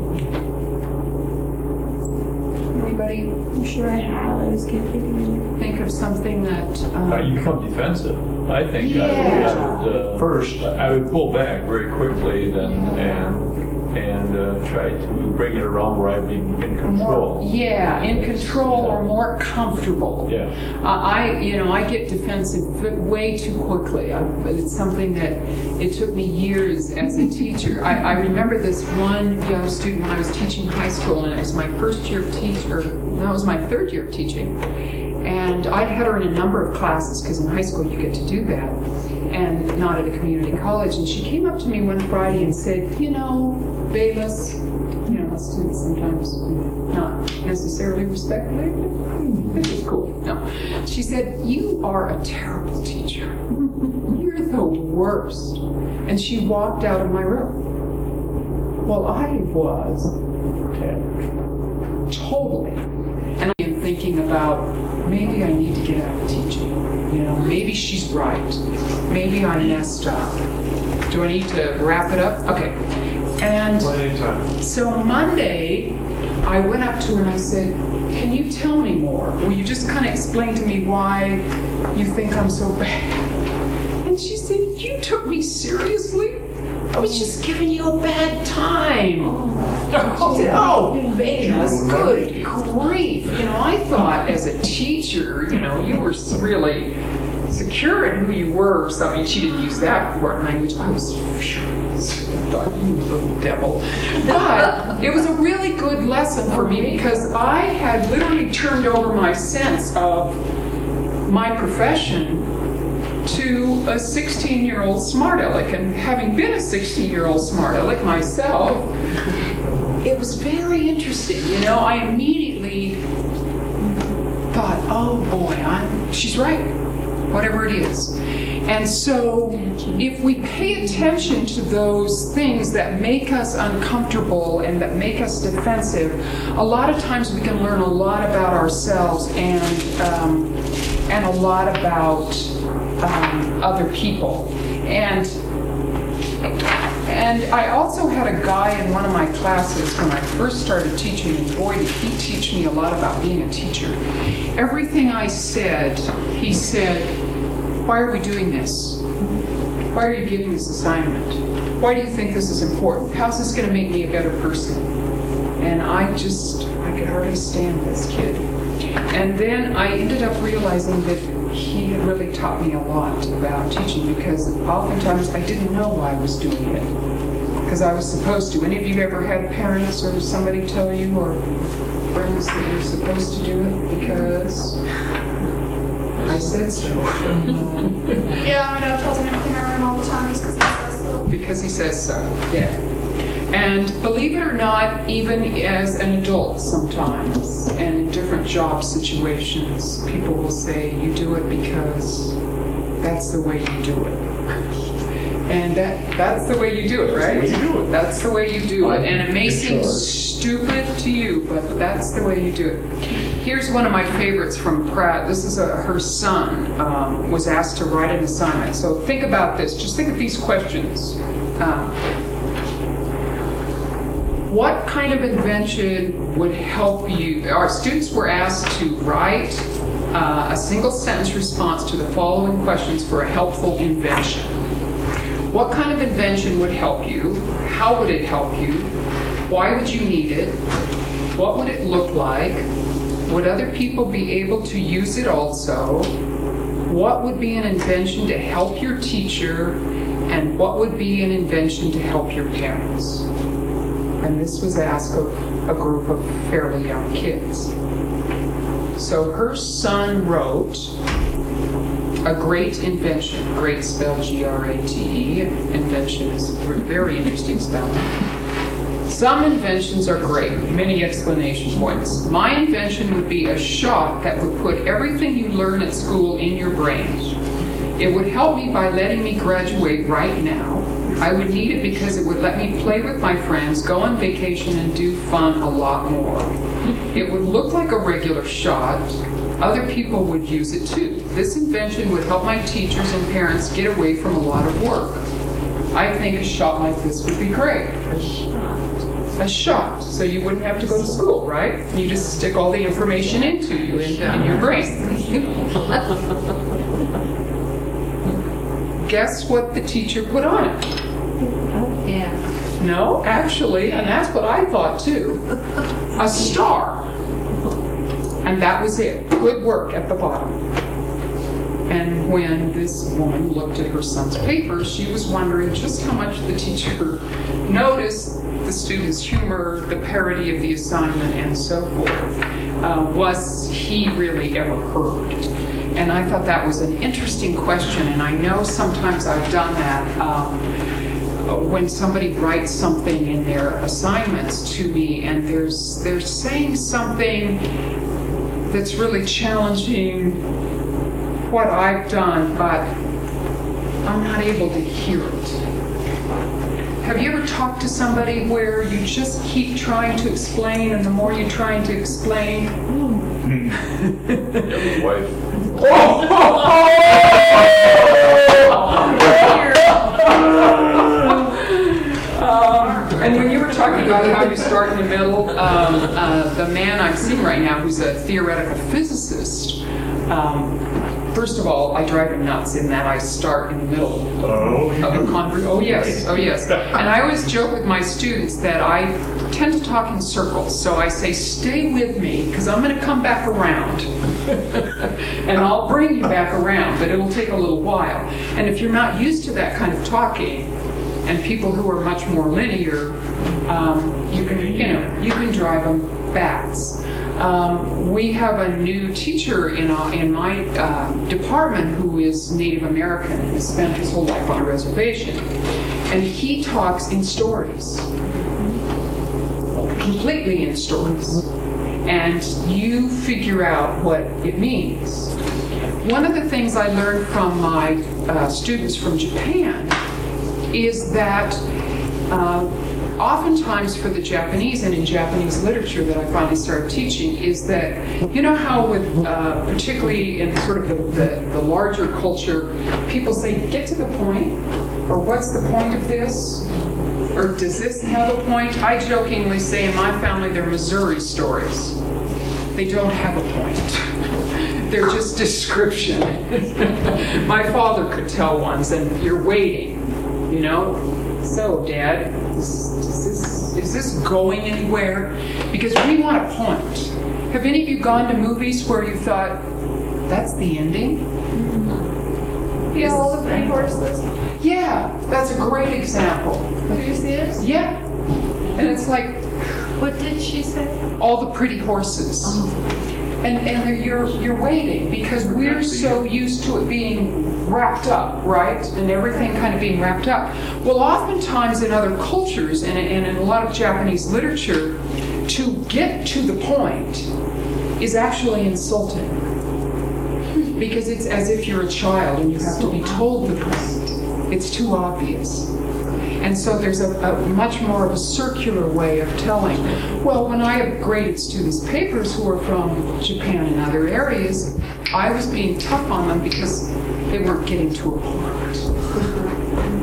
Anybody I'm sure I have. I just can't think of anything. think of something that... Um, Uh, you become defensive. I think I would, Yeah. I would uh, First. I would pull back very quickly then and and uh, try to bring it around where I'm in, in more, control. yeah, in control or more comfortable. Yeah. Uh, I, you know, I get defensive way too quickly. I, but it's something that it took me years as a teacher. I, I remember this one young student when I was teaching high school, and it was my first year of teacher. That was my third year of teaching, and I'd had her in a number of classes because in high school you get to do that, and not at a community college. And she came up to me one Friday and said, "You know, Bayless, you know, students sometimes not necessarily respect me. This is cool." No. She said, "You are a terrible teacher. You're the worst." And she walked out of my room. Well, I was totally. And I am thinking about, maybe I need to get out of teaching. You know, maybe she's right. Maybe I messed up. Do I need to wrap it up? Okay. And so Monday, I went up to her and I said, "Can you tell me more? Will you just kind of explain to me why you think I'm so bad?" And she said, "You took me seriously? I was just giving you a bad time." Oh, no, Bayless, good grief. You know, I thought as a teacher, you know, you were really secure in who you were or something. She didn't use that word language. I was furious. I thought, you little devil. But it was a really good lesson for me because I had literally turned over my sense of my profession to a sixteen-year-old smart aleck. And having been a sixteen-year-old smart aleck myself, it was very interesting. You know, I immediately thought, oh boy, I'm, she's right. Whatever it is. And so if we pay attention to those things that make us uncomfortable and that make us defensive, a lot of times we can learn a lot about ourselves and um, and a lot about um, other people. And and I also had a guy in one of my classes when I first started teaching, and boy, did he teach me a lot about being a teacher. Everything I said, he said, "Why are we doing this? Why are you giving this assignment? Why do you think this is important? How's this going to make me a better person?" And I just, I could hardly stand this kid. And then I ended up realizing that he had really taught me a lot about teaching because oftentimes I didn't know why I was doing it. Because I was supposed to. Any of you ever had parents or somebody tell you or friends that you're supposed to do it because I said so? Yeah, my dad tells me everything I learn all the time is because he says so. Because he says so, yeah. And believe it or not, even as an adult sometimes, and in different job situations, people will say, "You do it because that's the way you do it." And that that's the way you do it, right? That's the way you do it. And it may seem stupid to you, but that's the way you do it. Here's one of my favorites from Pratt. This is a, her son um, was asked to write an assignment. So think about this. Just think of these questions. Um, What kind of invention would help you? Our students were asked to write uh, a single sentence response to the following questions for a helpful invention. What kind of invention would help you? How would it help you? Why would you need it? What would it look like? Would other people be able to use it also? What would be an invention to help your teacher? And what would be an invention to help your parents? And this was asked of a group of fairly young kids. So her son wrote a great invention. Great spelled G R A T E. Invention is a very interesting spelling. Some inventions are great, many explanation points. My invention would be a shot that would put everything you learn at school in your brain. It would help me by letting me graduate right now. I would need it because it would let me play with my friends, go on vacation, and do fun a lot more. It would look like a regular shot. Other people would use it too. This invention would help my teachers and parents get away from a lot of work. I think a shot like this would be great. A shot, so you wouldn't have to go to school, right? You just stick all the information into you in, in your brain. Guess what the teacher put on it? Yeah. No, actually, and that's what I thought too. A star. And that was it. Good work at the bottom. And when this woman looked at her son's papers, she was wondering just how much the teacher noticed the student's humor, the parody of the assignment, and so forth. Uh, was he really ever heard? And I thought that was an interesting question, and I know sometimes I've done that um, when somebody writes something in their assignments to me, and there's they're saying something that's really challenging what I've done, but I'm not able to hear it. Have you ever talked to somebody where you just keep trying to explain, and the more you're trying to explain, Yeah, wife. Uh, and when you were talking about how you start in the middle, um, uh, the man I'm seeing right now, who's a theoretical physicist, um, first of all, I drive him nuts in that I start in the middle Oh, you of a do. conversation. Oh yes, oh yes. And I always joke with my students that I tend to talk in circles. So I say, stay with me, because I'm going to come back around. And I'll bring you back around, but it'll take a little while. And if you're not used to that kind of talking, and people who are much more linear, um, you can, you know, you can drive them bats. Um, we have a new teacher in, our, in my uh, department who is Native American and has spent his whole life on a reservation. And he talks in stories, completely in stories. And you figure out what it means. One of the things I learned from my uh, students from Japan is that uh, oftentimes for the Japanese and in Japanese literature that I finally started teaching is that, you know how with, uh, particularly in sort of the, the, the larger culture, people say, get to the point, or what's the point of this? Or does this have a point? I jokingly say in my family they're Missouri stories. They don't have a point. They're just description. My father could tell ones, and you're waiting, you know? So, Dad, is, is, this, is this going anywhere? Because we want a point. Have any of you gone to movies where you thought, that's the ending? Yeah, all the pretty horses. Yeah, that's a great example. Did you see it? Yeah. And it's like, What did she say? all the pretty horses. And and they're- you're you're waiting because we're so used to it being wrapped up, right? And everything kind of being wrapped up. Well, oftentimes in other cultures and, and in a lot of Japanese literature, to get to the point is actually insulting. Because it's as if you're a child and you have to be told the point. It's too obvious. And so there's a, a much more of a circular way of telling. Well, when I have graded students' papers who are from Japan and other areas, I was being tough on them because they weren't getting to a point. And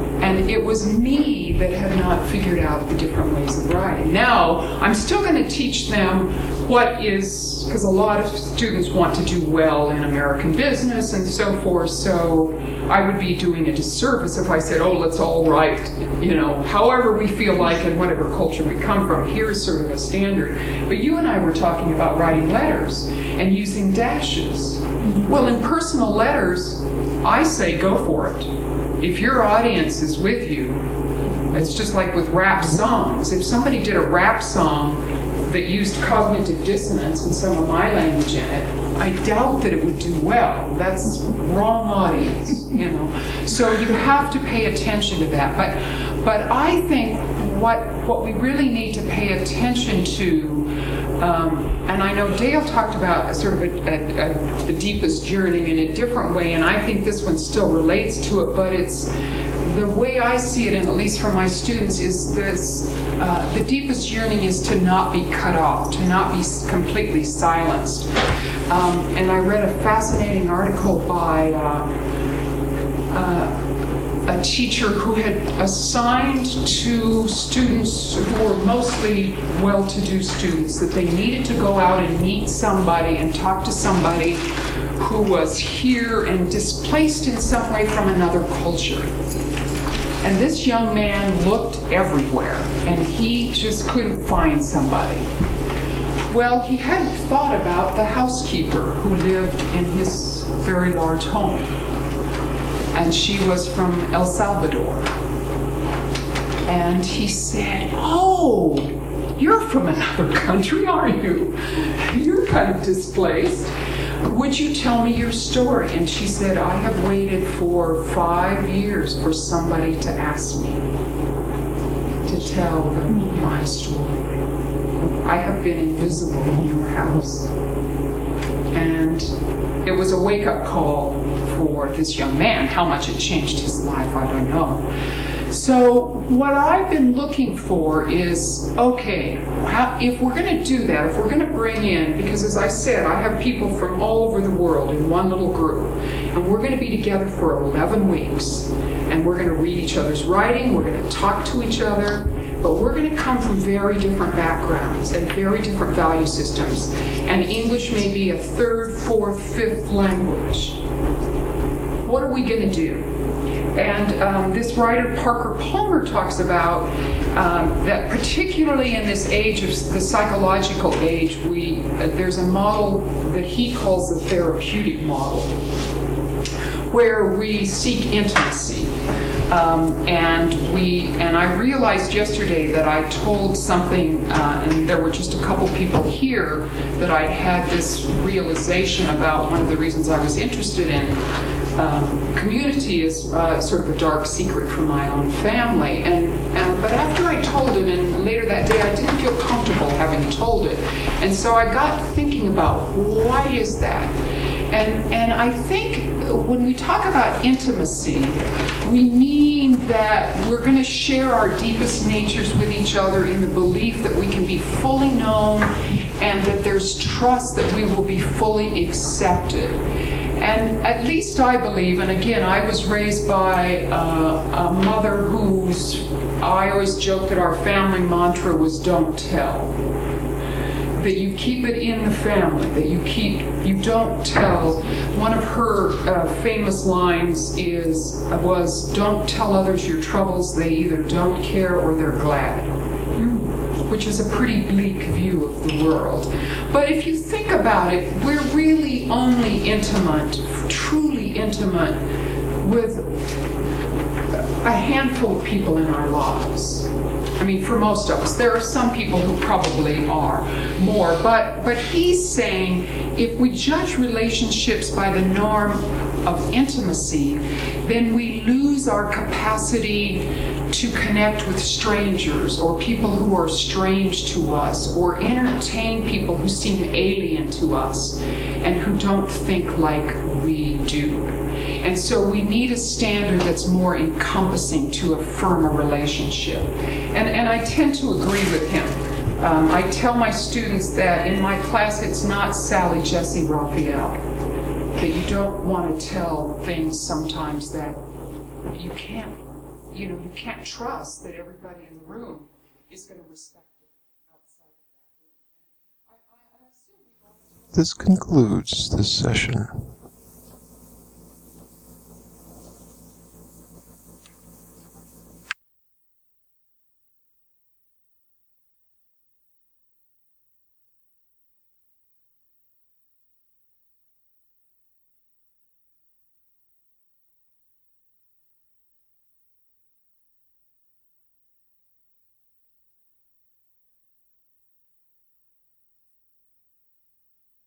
And it was me that had not figured out the different ways of writing. Now, I'm still going to teach them what is, because a lot of students want to do well in American business and so forth, so I would be doing a disservice if I said, oh, let's all write, you know, however we feel like and whatever culture we come from. Here's sort of a standard. But you and I were talking about writing letters and using dashes. Well, in personal letters, I say go for it. If your audience is with you, it's just like with rap songs. If somebody did a rap song that used cognitive dissonance and some of my language in it, I doubt that it would do well. That's wrong audience, you know. So you have to pay attention to that. But but I think what what we really need to pay attention to, um, and I know Dale talked about a sort of a, a, a, the deepest journey in a different way, and I think this one still relates to it, but it's the way I see it, and at least for my students, is this, uh, the deepest yearning is to not be cut off, to not be completely silenced. Um, and I read a fascinating article by uh, uh, a teacher who had assigned to students who were mostly well-to-do students that they needed to go out and meet somebody and talk to somebody who was here and displaced in some way from another culture. And this young man looked everywhere, and he just couldn't find somebody. Well, he hadn't thought about the housekeeper who lived in his very large home. And she was from El Salvador. And he said, oh, you're from another country, aren't you? You're kind of displaced. Would you tell me your story? And she said, I have waited for five years for somebody to ask me to tell them my story. I have been invisible in your house. And it was a wake-up call for this young man. How much it changed his life, I don't know. So what I've been looking for is, okay, how, if we're going to do that, if we're going to bring in, because as I said, I have people from all over the world in one little group, and we're going to be together for eleven weeks, and we're going to read each other's writing, we're going to talk to each other, but we're going to come from very different backgrounds and very different value systems, and English may be a third, fourth, fifth language. What are we going to do? And um, this writer, Parker Palmer, talks about um, that particularly in this age of the psychological age, we uh, there's a model that he calls the therapeutic model, where we seek intimacy. Um, and we and I realized yesterday that I told something, uh, and there were just a couple people here, that I had this realization about one of the reasons I was interested in Um, community is uh, sort of a dark secret from my own family, and, and but after I told him, and later that day, I didn't feel comfortable having told it, and so I got thinking about why is that, and and I think when we talk about intimacy, we mean that we're going to share our deepest natures with each other in the belief that we can be fully known, and that there's trust that we will be fully accepted. And at least I believe, and again, I was raised by uh, a mother whose, I always joke that our family mantra was don't tell. That you keep it in the family, that you keep, you don't tell. One of her uh, famous lines is, was, don't tell others your troubles, they either don't care or they're glad. Which is a pretty bleak view of the world. But if you think about it, we're really only intimate, truly intimate, with a handful of people in our lives. I mean, for most of us. There are some people who probably are more, but, but he's saying if we judge relationships by the norm of intimacy, then we lose our capacity to connect with strangers or people who are strange to us, or entertain people who seem alien to us and who don't think like we do. And so we need a standard that's more encompassing to affirm a relationship. And, and I tend to agree with him. Um, I tell my students that in my class it's not Sally, Jesse, Raphael. That you don't want to tell things sometimes that you can't you know, you can't trust that everybody in the room is going to respect it outside of that room. I, I, I assume we both. This concludes this session.